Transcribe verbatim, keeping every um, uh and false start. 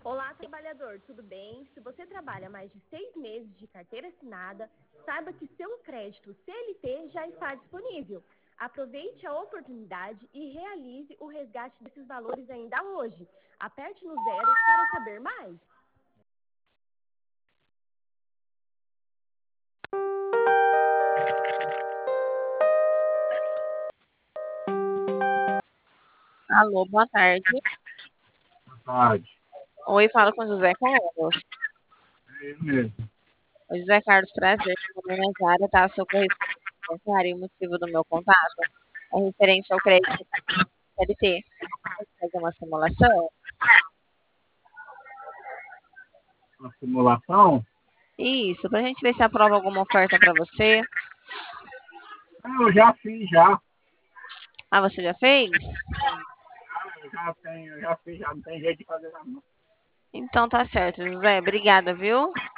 Olá, trabalhador, tudo bem? Se você trabalha mais de seis meses de carteira assinada, saiba que seu crédito C L T já está disponível. Aproveite a oportunidade e realize o resgate desses valores ainda hoje. Aperte no zero para saber mais. Alô, boa tarde. Boa tarde. Oi, falo com José Carlos. É ele mesmo. Oi, José Carlos, prazer. Meu nome é Zara, tá? Sou correspondente e o motivo do meu contato é referente ao crédito C L T. Pode fazer uma simulação? Uma simulação? Isso, pra gente ver se aprova alguma oferta para você. Ah, eu já fiz, já. Ah, você já fez? Ah, eu já tenho, eu já fiz, já não tem jeito de fazer nada, não. Então tá certo, José. Obrigada, viu?